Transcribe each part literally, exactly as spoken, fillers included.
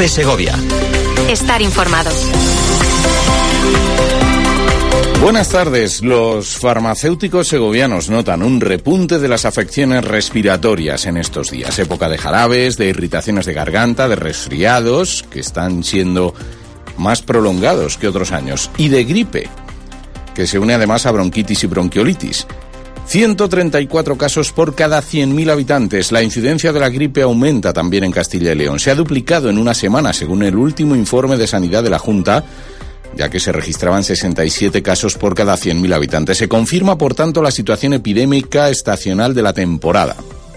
COPE Segovia. Estar informado. Buenas tardes. Los farmacéuticos segovianos notan un repunte de las afecciones respiratorias en estos días. Época de jarabes, de irritaciones de garganta, de resfriados, que están siendo más prolongados que otros años, y de gripe, que se une además a bronquitis y bronquiolitis. ciento treinta y cuatro casos por cada cien mil habitantes. La incidencia de la gripe aumenta también en Castilla y León. Se ha duplicado en una semana, según el último informe de Sanidad de la Junta, ya que se registraban sesenta y siete casos por cada cien mil habitantes. Se confirma, por tanto, la situación epidémica estacional de la temporada.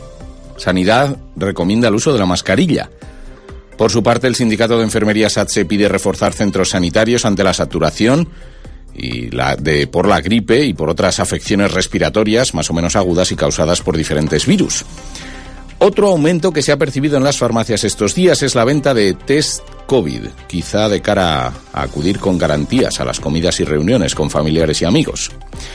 Sanidad recomienda el uso de la mascarilla. Por su parte, el sindicato de enfermería SATSE pide reforzar centros sanitarios ante la saturación y la de por la gripe y por otras afecciones respiratorias más o menos agudas y causadas por diferentes virus. Otro aumento que se ha percibido en las farmacias estos días es la venta de test COVID, quizá de cara a acudir con garantías a las comidas y reuniones con familiares y amigos.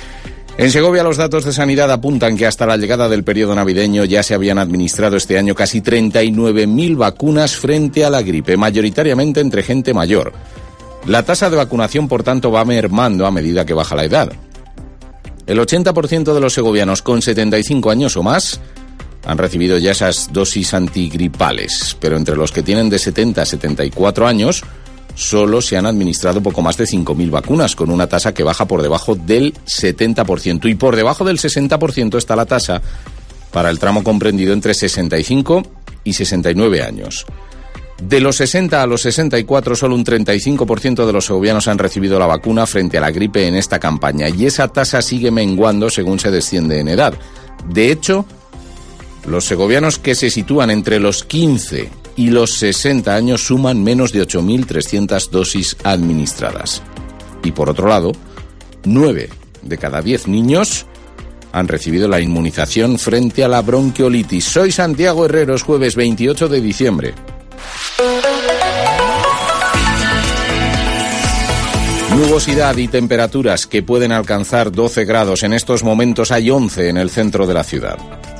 En Segovia, los datos de sanidad apuntan que hasta la llegada del periodo navideño ya se habían administrado este año casi treinta y nueve mil vacunas frente a la gripe, mayoritariamente entre gente mayor. La tasa de vacunación, por tanto, va mermando a medida que baja la edad. El ochenta por ciento de los segovianos con setenta y cinco años o más han recibido ya esas dosis antigripales, pero entre los que tienen de setenta a setenta y cuatro años solo se han administrado poco más de cinco mil vacunas, con una tasa que baja por debajo del setenta por ciento, y por debajo del sesenta por ciento está la tasa para el tramo comprendido entre sesenta y cinco y sesenta y nueve años. De los sesenta a los sesenta y cuatro, solo un treinta y cinco por ciento de los segovianos han recibido la vacuna frente a la gripe en esta campaña, y esa tasa sigue menguando según se desciende en edad. De hecho, los segovianos que se sitúan entre los quince y los sesenta años suman menos de ocho mil trescientas dosis administradas. Y por otro lado, nueve de cada diez niños han recibido la inmunización frente a la bronquiolitis. Soy Santiago Herreros, jueves veintiocho de diciembre. Nubosidad y temperaturas que pueden alcanzar doce grados. En estos momentos hay once en el centro de la ciudad.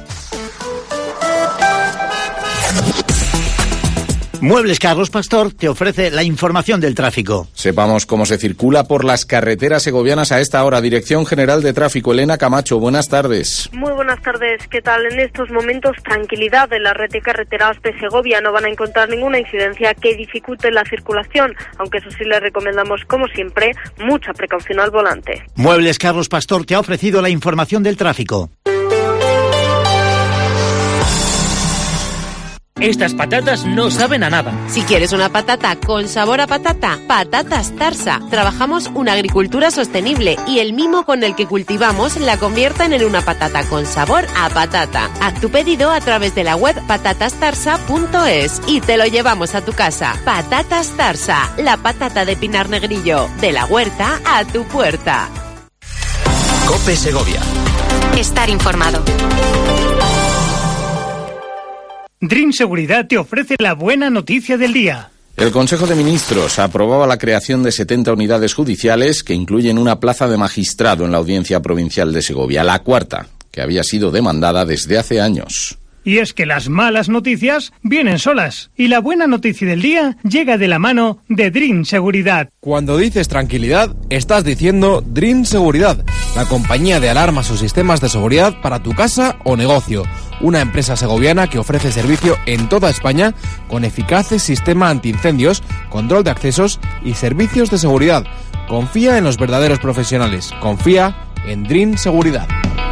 Muebles Carlos Pastor te ofrece la información del tráfico. Sepamos cómo se circula por las carreteras segovianas a esta hora. Dirección General de Tráfico, Elena Camacho, buenas tardes. Muy buenas tardes, ¿qué tal? En estos momentos, tranquilidad en la red de carreteras de Segovia. No van a encontrar ninguna incidencia que dificulte la circulación, aunque eso sí les recomendamos, como siempre, mucha precaución al volante. Muebles Carlos Pastor te ha ofrecido la información del tráfico. Estas patatas no saben a nada. Si quieres una patata con sabor a patata, Patatas Tarsa. Trabajamos una agricultura sostenible y el mimo con el que cultivamos la convierten en una patata con sabor a patata. Haz tu pedido a través de la web patatas tarsa punto es y te lo llevamos a tu casa. Patatas Tarsa, la patata de Pinar Negrillo, de la huerta a tu puerta. COPE Segovia. Estar informado. Dream Seguridad te ofrece la buena noticia del día. El Consejo de Ministros aprobaba la creación de setenta unidades judiciales que incluyen una plaza de magistrado en la Audiencia Provincial de Segovia, la cuarta, que había sido demandada desde hace años. Y es que las malas noticias vienen solas y la buena noticia del día llega de la mano de Dream Seguridad. Cuando dices tranquilidad, estás diciendo Dream Seguridad, la compañía de alarmas o sistemas de seguridad para tu casa o negocio. Una empresa segoviana que ofrece servicio en toda España con eficaces sistema antiincendios, control de accesos y servicios de seguridad. Confía en los verdaderos profesionales. Confía en Dream Seguridad.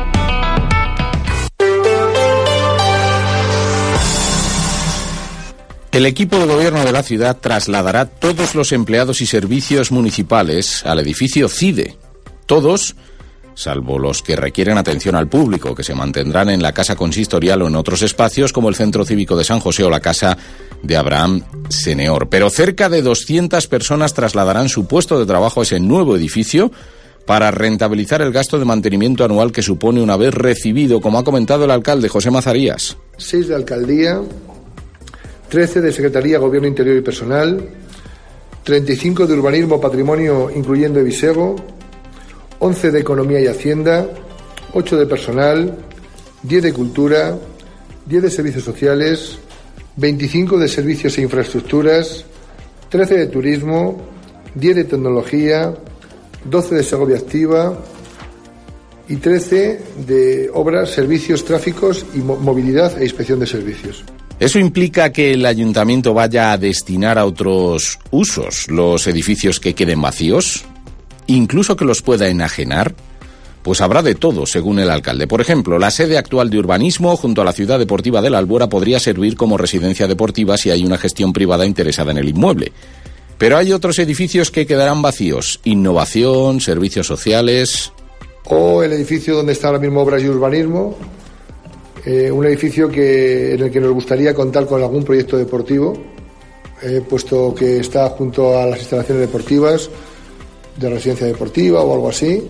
El equipo de gobierno de la ciudad trasladará todos los empleados y servicios municipales al edificio CIDE. Todos, salvo los que requieren atención al público, que se mantendrán en la Casa Consistorial o en otros espacios como el Centro Cívico de San José o la Casa de Abraham Seneor. Pero cerca de doscientas personas trasladarán su puesto de trabajo a ese nuevo edificio para rentabilizar el gasto de mantenimiento anual que supone una vez recibido, como ha comentado el alcalde José Mazarías. Seis de alcaldía, trece de Secretaría, Gobierno Interior y Personal, treinta y cinco de Urbanismo, Patrimonio, incluyendo Evisego, once de Economía y Hacienda, ocho de Personal, diez de Cultura, diez de Servicios Sociales, veinticinco de servicios e infraestructuras, trece de turismo, diez de tecnología, doce de Segovia Activa y trece de obras, servicios, tráficos y mo- movilidad e inspección de servicios. ¿Eso implica que el ayuntamiento vaya a destinar a otros usos los edificios que queden vacíos? ¿Incluso que los pueda enajenar? Pues habrá de todo, según el alcalde. Por ejemplo, la sede actual de urbanismo junto a la ciudad deportiva de la Albuera podría servir como residencia deportiva si hay una gestión privada interesada en el inmueble. Pero hay otros edificios que quedarán vacíos. Innovación, servicios sociales. O el edificio donde está ahora mismo Obras y Urbanismo, eh, un edificio que, en el que nos gustaría contar con algún proyecto deportivo, eh, puesto que está junto a las instalaciones deportivas de residencia deportiva o algo así.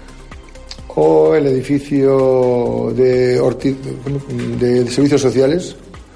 O el edificio de, Ortiz, de, de servicios sociales,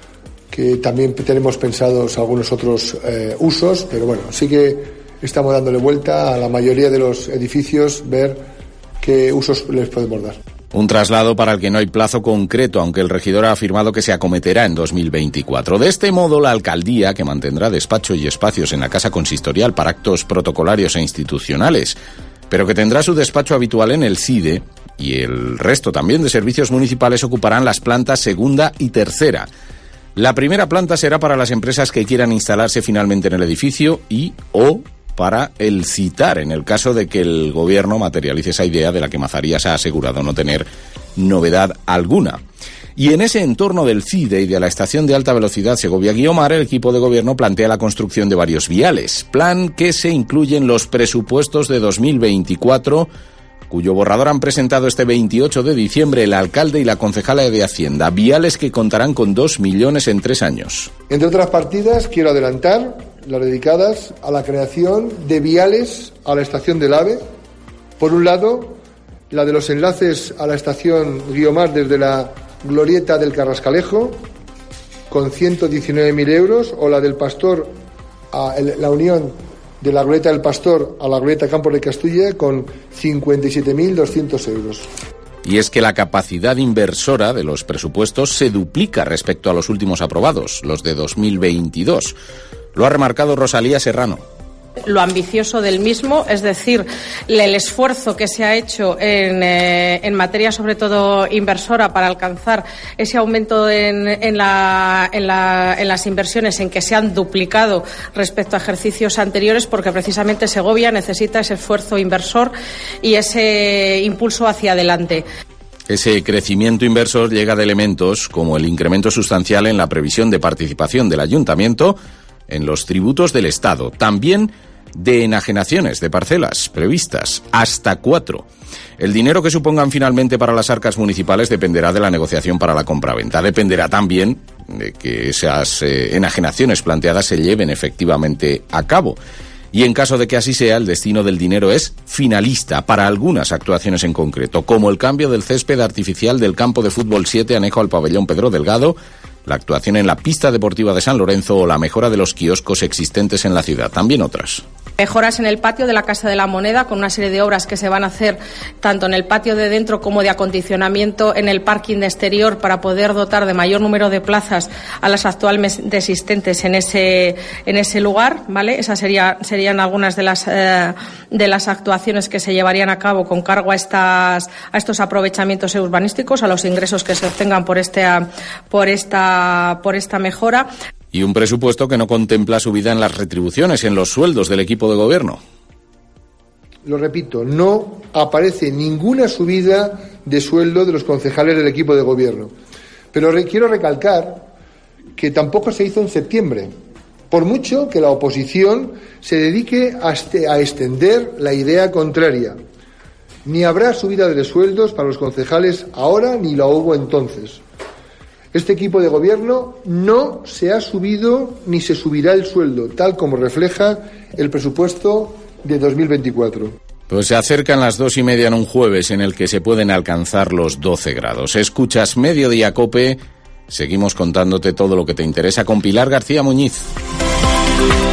que también tenemos pensados algunos otros eh, usos, pero bueno, sí que estamos dándole vuelta a la mayoría de los edificios, ver qué usos les podemos dar. Un traslado para el que no hay plazo concreto, aunque el regidor ha afirmado que se acometerá en dos mil veinticuatro. De este modo, la alcaldía, que mantendrá despacho y espacios en la casa consistorial para actos protocolarios e institucionales, pero que tendrá su despacho habitual en el C I D E, y el resto también de servicios municipales ocuparán las plantas segunda y tercera. La primera planta será para las empresas que quieran instalarse finalmente en el edificio y o para el citar, en el caso de que el gobierno materialice esa idea de la que Mazarías ha asegurado no tener novedad alguna. Y en ese entorno del C I D E y de la estación de alta velocidad Segovia-Guiomar, el equipo de gobierno plantea la construcción de varios viales, plan que se incluye en los presupuestos de dos mil veinticuatro, cuyo borrador han presentado este veintiocho de diciembre el alcalde y la concejala de Hacienda. Viales que contarán con dos millones en tres años. Entre otras partidas, quiero adelantar las dedicadas a la creación de viales a la estación del AVE. Por un lado, la de los enlaces a la estación Guiomar desde la glorieta del Carrascalejo, con ciento diecinueve mil euros, o la del Pastor, a la unión de la glorieta del Pastor a la glorieta Campos de Castilla, con cincuenta y siete mil doscientos euros. Y es que la capacidad inversora de los presupuestos se duplica respecto a los últimos aprobados, los de dos mil veintidós. Lo ha remarcado Rosalía Serrano. Lo ambicioso del mismo, es decir, el esfuerzo que se ha hecho en, eh, en materia sobre todo inversora para alcanzar ese aumento en, en, la, en, la, en las inversiones, en que se han duplicado respecto a ejercicios anteriores, porque precisamente Segovia necesita ese esfuerzo inversor y ese impulso hacia adelante. Ese crecimiento inversor llega de elementos como el incremento sustancial en la previsión de participación del ayuntamiento en los tributos del Estado, también de enajenaciones de parcelas previstas, hasta cuatro. El dinero que supongan finalmente para las arcas municipales dependerá de la negociación para la compraventa. Dependerá también de que esas eh, enajenaciones planteadas se lleven efectivamente a cabo. Y en caso de que así sea, el destino del dinero es finalista para algunas actuaciones en concreto, como el cambio del césped artificial del campo de fútbol siete anejo al pabellón Pedro Delgado, la actuación en la pista deportiva de San Lorenzo o la mejora de los kioscos existentes en la ciudad. También otras. Mejoras en el patio de la Casa de la Moneda, con una serie de obras que se van a hacer tanto en el patio de dentro como de acondicionamiento en el parking de exterior, para poder dotar de mayor número de plazas a las actualmente existentes en ese en ese lugar, ¿vale? Esas sería, serían algunas de las eh, de las actuaciones que se llevarían a cabo con cargo a estas a estos aprovechamientos urbanísticos, a los ingresos que se obtengan por este por esta por esta mejora. Y un presupuesto que no contempla subida en las retribuciones, en los sueldos del equipo de gobierno. Lo repito, no aparece ninguna subida de sueldo de los concejales del equipo de gobierno. Pero re- quiero recalcar que tampoco se hizo en septiembre, por mucho que la oposición se dedique a, este, a extender la idea contraria. Ni habrá subida de sueldos para los concejales ahora, ni la hubo entonces. Este equipo de gobierno no se ha subido ni se subirá el sueldo, tal como refleja el presupuesto de dos mil veinticuatro. Pues se acercan las dos y media en un jueves en el que se pueden alcanzar los doce grados. Escuchas Mediodía Cope, seguimos contándote todo lo que te interesa con Pilar García Muñiz.